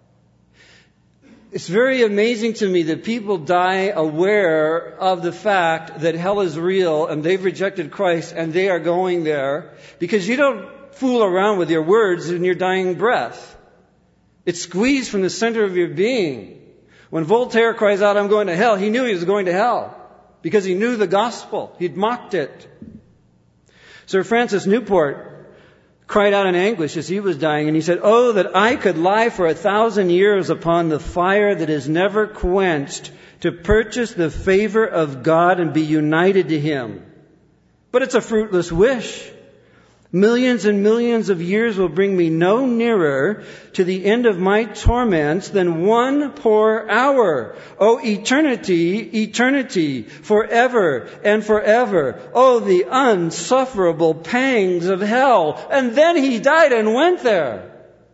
A: It's very amazing to me that people die aware of the fact that hell is real and they've rejected Christ and they are going there, because you don't fool around with your words in your dying breath. It's squeezed from the center of your being. When Voltaire cries out, "I'm going to hell," he knew he was going to hell because he knew the gospel. He'd mocked it. Sir Francis Newport cried out in anguish as he was dying, and he said, "Oh, that I could lie for a thousand years upon the fire that is never quenched, to purchase the favor of God and be united to Him." But it's a fruitless wish. Millions and millions of years will bring me no nearer to the end of my torments than one poor hour. Oh, eternity, eternity, forever and forever. Oh, the unsufferable pangs of hell. And then he died and went there.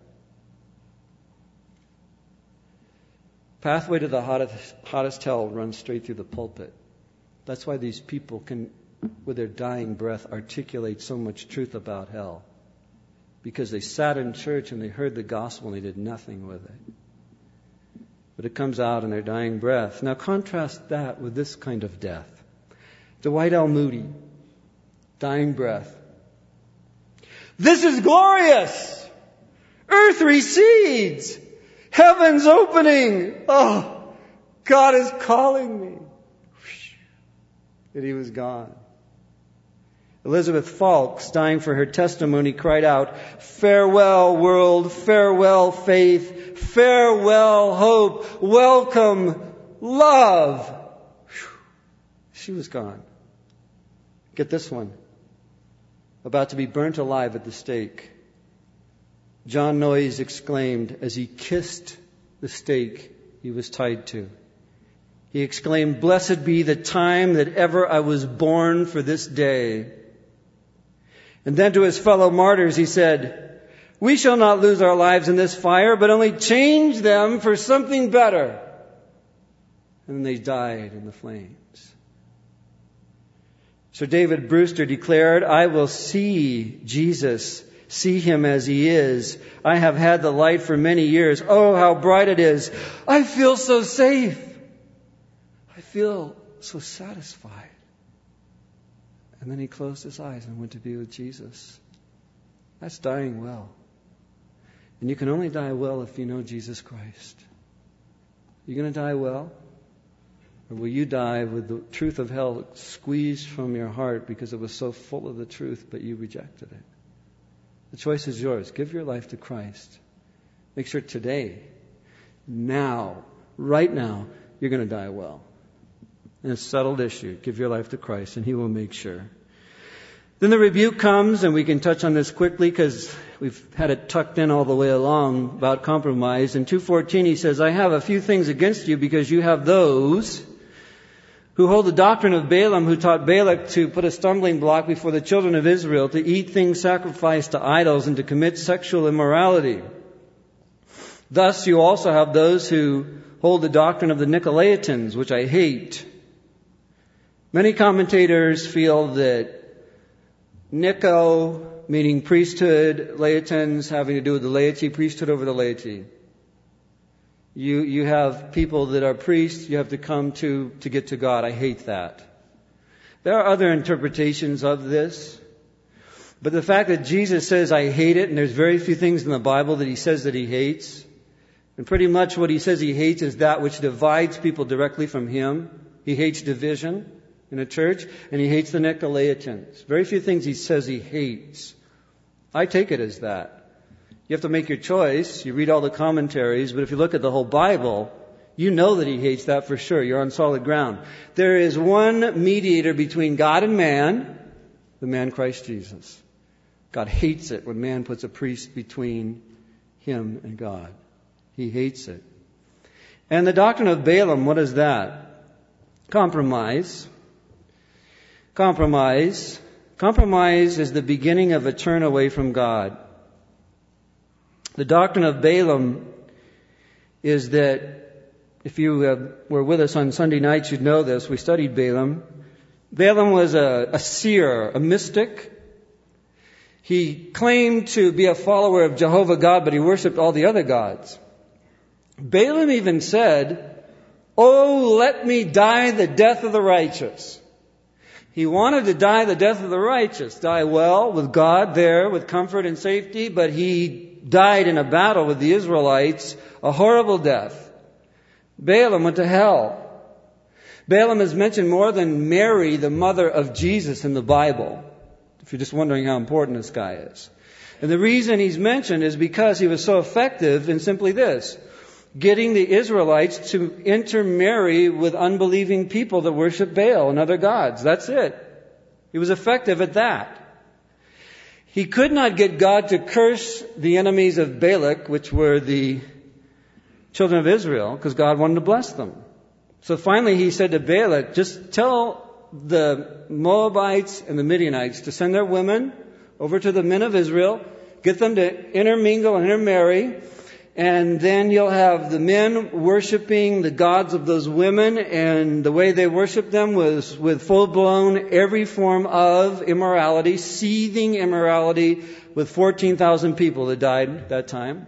A: Pathway to the hottest, hottest hell runs straight through the pulpit. That's why these people can, with their dying breath, articulate so much truth about hell. Because they sat in church and they heard the gospel and they did nothing with it. But it comes out in their dying breath. Now contrast that with this kind of death. Dwight L. Moody, dying breath. "This is glorious! Earth recedes! Heaven's opening! Oh, God is calling me!" And he was gone. Elizabeth Falks, dying for her testimony, cried out, "Farewell, world, farewell, faith, farewell, hope, welcome, love." Whew. She was gone. Get this one. About to be burnt alive at the stake. John Noyes exclaimed as he kissed the stake he was tied to. He exclaimed, "Blessed be the time that ever I was born for this day." And then to his fellow martyrs he said, "We shall not lose our lives in this fire, but only change them for something better." And then they died in the flames. Sir David Brewster declared, "I will see Jesus, see Him as He is. I have had the light for many years. Oh, how bright it is. I feel so safe. I feel so satisfied." And then he closed his eyes and went to be with Jesus. That's dying well. And you can only die well if you know Jesus Christ. You going to die well? Or will you die with the truth of hell squeezed from your heart because it was so full of the truth, but you rejected it? The choice is yours. Give your life to Christ. Make sure today, now, right now, you're going to die well. And it's a settled issue. Give your life to Christ and He will make sure. Then the rebuke comes, and we can touch on this quickly because we've had it tucked in all the way along about compromise. In two fourteen he says, "I have a few things against you because you have those who hold the doctrine of Balaam, who taught Balak to put a stumbling block before the children of Israel, to eat things sacrificed to idols and to commit sexual immorality. Thus you also have those who hold the doctrine of the Nicolaitans, which I hate." Many commentators feel that Nico, meaning priesthood, Laitans having to do with the laity, priesthood over the laity. You you have people that are priests you have to come to to get to God. I hate that. There are other interpretations of this. But the fact that Jesus says, "I hate it," and there's very few things in the Bible that He says that He hates. And pretty much what He says He hates is that which divides people directly from Him. He hates division in a church, and He hates the Nicolaitans. Very few things He says He hates. I take it as that. You have to make your choice. You read all the commentaries, but if you look at the whole Bible, you know that He hates that for sure. You're on solid ground. There is one mediator between God and man, the man Christ Jesus. God hates it when man puts a priest between Him and God. He hates it. And the doctrine of Balaam, what is that? Compromise. Compromise. Compromise is the beginning of a turn away from God. The doctrine of Balaam is that, if you have, were with us on Sunday nights, you'd know this. We studied Balaam. Balaam was a, a seer, a mystic. He claimed to be a follower of Jehovah God, but he worshipped all the other gods. Balaam even said, "Oh, let me die the death of the righteous." He wanted to die the death of the righteous, die well with God there, with comfort and safety, but he died in a battle with the Israelites, a horrible death. Balaam went to hell. Balaam is mentioned more than Mary, the mother of Jesus, in the Bible, if you're just wondering how important this guy is. And the reason he's mentioned is because he was so effective in simply this: getting the Israelites to intermarry with unbelieving people that worship Baal and other gods. That's it. He was effective at that. He could not get God to curse the enemies of Balak, which were the children of Israel, because God wanted to bless them. So finally he said to Balak, just tell the Moabites and the Midianites to send their women over to the men of Israel, get them to intermingle and intermarry, and then you'll have the men worshiping the gods of those women, and the way they worshiped them was with full-blown every form of immorality, seething immorality, with fourteen thousand people that died at that time.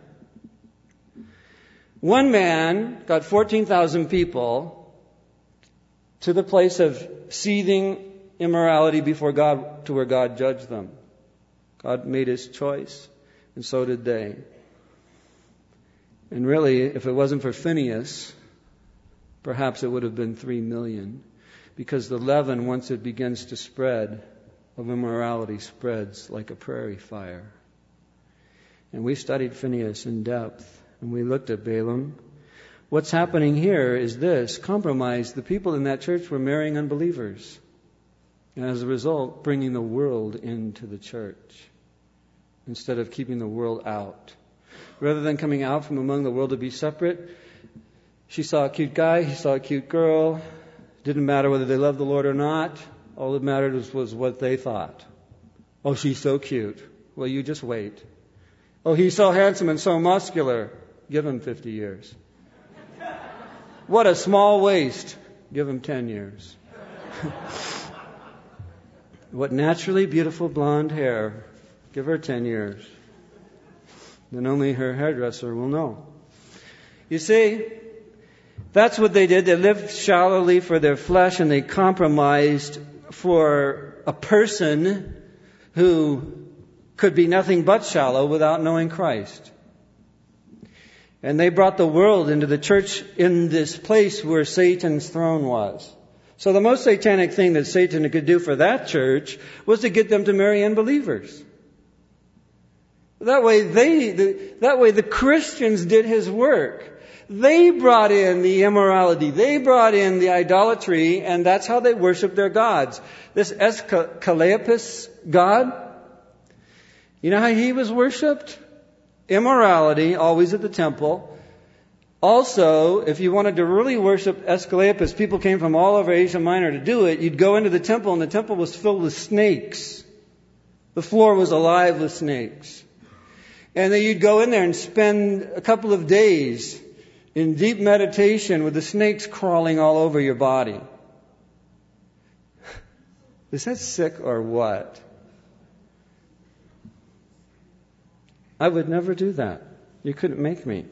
A: One man got fourteen thousand people to the place of seething immorality before God, to where God judged them. God made his choice, and so did they. And really, if it wasn't for Phinehas, perhaps it would have been three million. Because the leaven, once it begins to spread, of immorality spreads like a prairie fire. And we studied Phinehas in depth, and we looked at Balaam. What's happening here is this: compromise. The people in that church were marrying unbelievers. And as a result, bringing the world into the church, instead of keeping the world out. Rather than coming out from among the world to be separate, she saw a cute guy, he saw a cute girl. Didn't matter whether they loved the Lord or not. All that mattered was, was what they thought. Oh, she's so cute. Well, you just wait. Oh, he's so handsome and so muscular. Give him fifty years. What a small waist. Give him ten years. What naturally beautiful blonde hair. Give her ten years. Then only her hairdresser will know. You see, that's what they did. They lived shallowly for their flesh, and they compromised for a person who could be nothing but shallow without knowing Christ. And they brought the world into the church in this place where Satan's throne was. So the most satanic thing that Satan could do for that church was to get them to marry unbelievers. That way they, the, that way the Christians did his work. They brought in the immorality. They brought in the idolatry, and that's how they worshiped their gods. This Esculapius god, you know how he was worshipped? Immorality, always at the temple. Also, if you wanted to really worship Esculapius, people came from all over Asia Minor to do it. You'd go into the temple, and the temple was filled with snakes. The floor was alive with snakes. And then you'd go in there and spend a couple of days in deep meditation with the snakes crawling all over your body. Is that sick or what? I would never do that. You couldn't make me.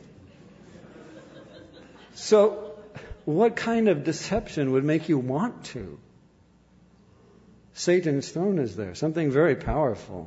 A: So, what kind of deception would make you want to? Satan's throne is there, something very powerful.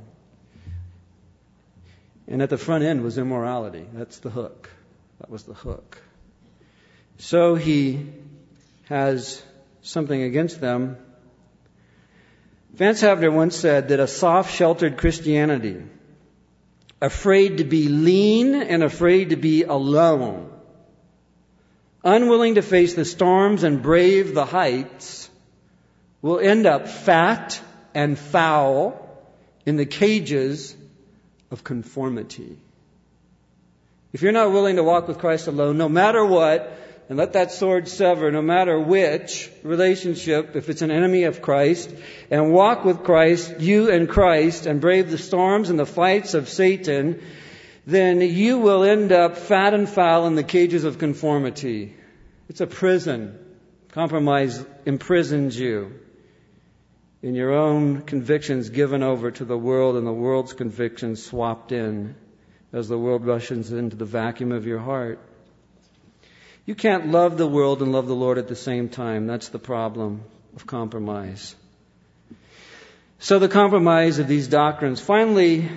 A: And at the front end was immorality. That's the hook. That was the hook. So he has something against them. Vance Havner once said that a soft, sheltered Christianity, afraid to be lean and afraid to be alone, unwilling to face the storms and brave the heights, will end up fat and foul in the cages of conformity. If you're not willing to walk with Christ alone, no matter what, and let that sword sever, no matter which relationship, if it's an enemy of Christ, and walk with Christ, you and Christ, and brave the storms and the fights of Satan, then you will end up fat and foul in the cages of conformity. It's a prison. Compromise imprisons you in your own convictions given over to the world, and the world's convictions swapped in as the world rushes into the vacuum of your heart. You can't love the world and love the Lord at the same time. That's the problem of compromise. So the compromise of these doctrines. Finally,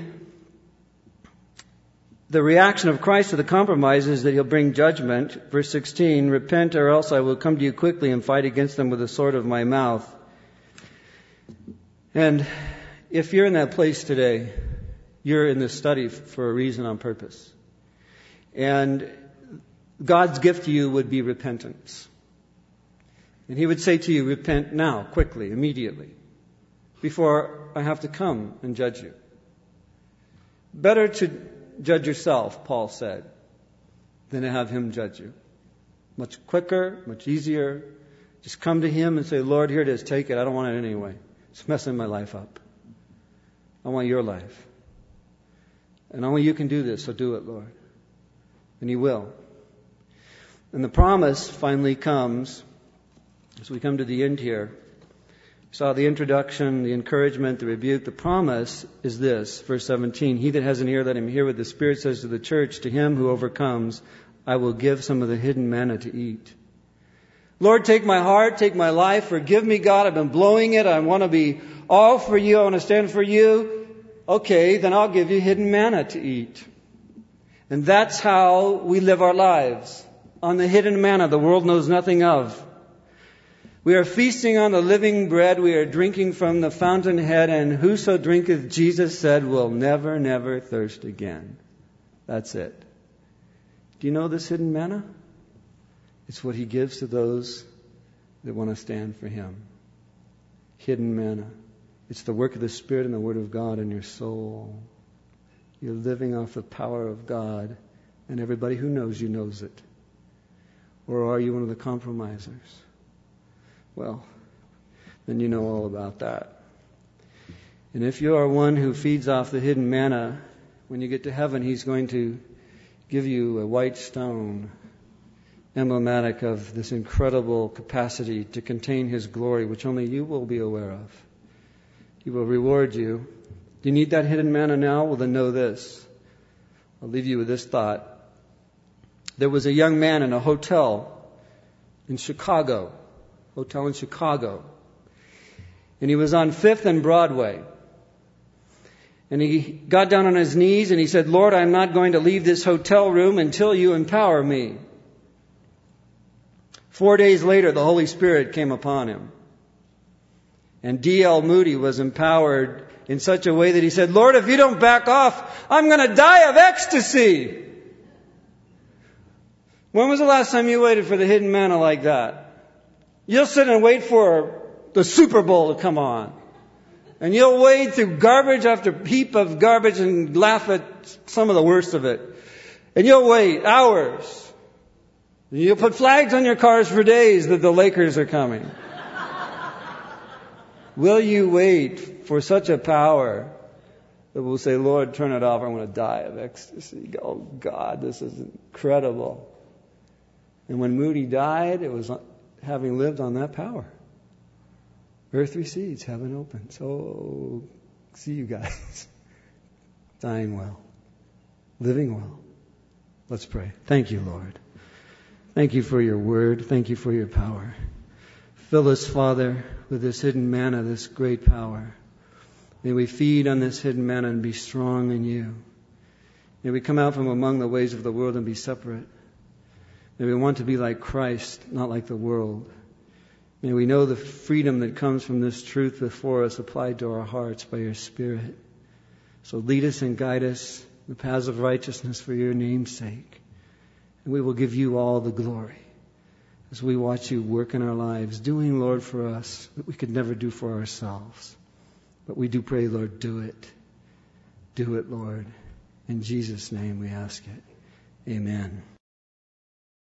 A: the reaction of Christ to the compromise is that he'll bring judgment. Verse sixteen, repent or else I will come to you quickly and fight against them with the sword of my mouth. And if you're in that place today, You're in this study for a reason, on purpose. And God's gift to you would be repentance. And He would say to you, repent now, quickly, immediately, before I have to come and judge you. Better to judge yourself, Paul said, than to have Him judge you. Much quicker, much easier. Just come to Him and say, Lord, here it is, take it. I don't want it anyway. It's messing my life up. I want your life. And only you can do this, so do it, Lord. And He will. And the promise finally comes, as we come to the end here. We saw the introduction, the encouragement, the rebuke. The promise is this, verse seventeen. He that has an ear, let him hear what the Spirit says to the church. To him who overcomes, I will give some of the hidden manna to eat. Lord, take my heart, take my life. Forgive me, God. I've been blowing it. I want to be all for you. I want to stand for you. Okay, then I'll give you hidden manna to eat. And that's how we live our lives. On the hidden manna the world knows nothing of. We are feasting on the living bread. We are drinking from the fountainhead. And whoso drinketh, Jesus said, will never, never thirst again. That's it. Do you know this hidden manna? It's what He gives to those that want to stand for Him. Hidden manna. It's the work of the Spirit and the Word of God in your soul. You're living off the power of God, and everybody who knows you knows it. Or are you one of the compromisers? Well, then you know all about that. And if you are one who feeds off the hidden manna, when you get to heaven, He's going to give you a white stone, emblematic of this incredible capacity to contain His glory, which only you will be aware of. He will reward you. Do you need that hidden manna now? Well, then know this. I'll leave you with this thought. There was a young man in a hotel in Chicago, hotel in Chicago, and he was on Fifth and Broadway. And he got down on his knees and he said, Lord, I'm not going to leave this hotel room until you empower me. Four days later, the Holy Spirit came upon him. And D L Moody was empowered in such a way that he said, Lord, if you don't back off, I'm going to die of ecstasy. When was the last time you waited for the hidden manna like that? You'll sit and wait for the Super Bowl to come on. And you'll wade through garbage after heap of garbage and laugh at some of the worst of it. And you'll wait hours. And you'll put flags on your cars for days that the Lakers are coming. Will you wait for such a power that will say, Lord, turn it off, I want to die of ecstasy. Oh God, this is incredible. And when Moody died, it was having lived on that power. Earth recedes, heaven opens. Oh, see you guys. Dying well. Living well. Let's pray. Thank you, Lord. Thank you for your word. Thank you for your power. Fill us, Father, with this hidden manna, this great power. May we feed on this hidden manna and be strong in you. May we come out from among the ways of the world and be separate. May we want to be like Christ, not like the world. May we know the freedom that comes from this truth before us applied to our hearts by your Spirit. So lead us and guide us in the paths of righteousness for your name's sake. And we will give you all the glory as we watch you work in our lives, doing, Lord, for us what we could never do for ourselves. But we do pray, Lord, do it. Do it, Lord. In Jesus' name we ask it. Amen.